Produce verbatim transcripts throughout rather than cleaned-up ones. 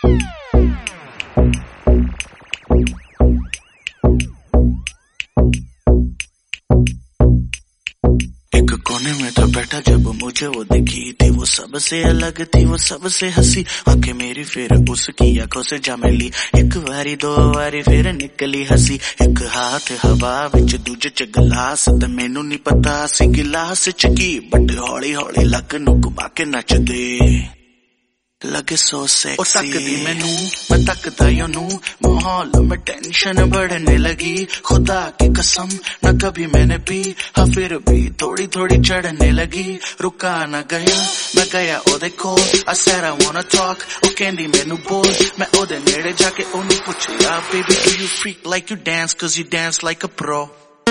एक कोने में तो बैठा जब मुझे वो दिखी थी, वो सबसे अलग थी, वो सबसे हंसी। आंखें मेरी फिर उसकी आंखों से जा मिली, एक बारी दो बारी फिर निकली हंसी। एक हाथ हवा विच दूजे च गिलास, ते मैनू नहीं पता सी गिलास च की, बट हौली हौली लक नू घुमा के नचदे लगे सो सेक्सी। ओ तकदी मैनू मैं तकदा ओनू, माहौल में टेंशन बढ़ने लगी। खुदा की कसम न कभी मैंने पी, हाँ फिर भी थोड़ी थोड़ी चढ़ने लगी। रुका न गया मैं गया ओदे कोल, I said I wanna talk, ओ कहंदी मैनू बोल। मैं ओदे नेड़े जाके ओनू पुछया, baby do you freak like you dance, cause you dance like a pro।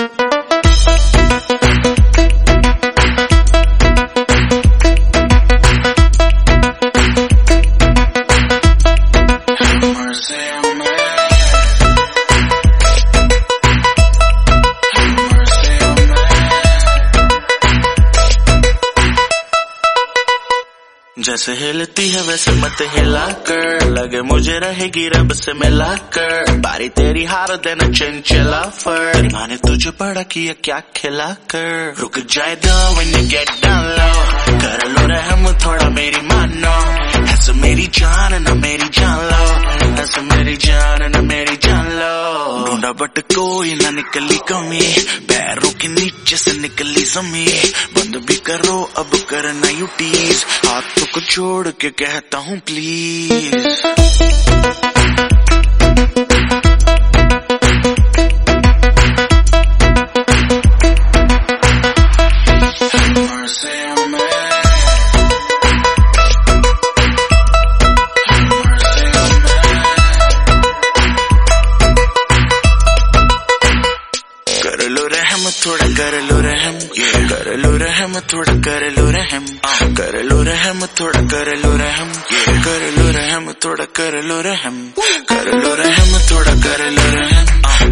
जैसे हिलती है वैसे मत हिला कर, लगे मुझे रहेगी रब से मिला कर। बारी तेरी हार देना चंचला फर, माँ ने तुझे बड़ा किया क्या खिला कर। रुक जाए दो when you get down low, कर लो रहम थोड़ा मेरी मानो। ऐसे मेरी जान ना मेरी जान लो, ऐसे मेरी जान ना मेरी जान लो। ढूंढा बट कोई ना निकली कमी, पैरों के नीचे से निकली जमी। बंद भी करो अब करना यू टीज, हाथों को छोड़ के कहता हूँ प्लीज। कर लो रहम थोड़ा कर लो रहम, कर लो रहम थोड़ा कर लो रहम, कर लो रहम थोड़ा कर लो रहम, कर लो रहम थोड़ा कर लो रहम, कर लो रहम थोड़ा कर लो रहम।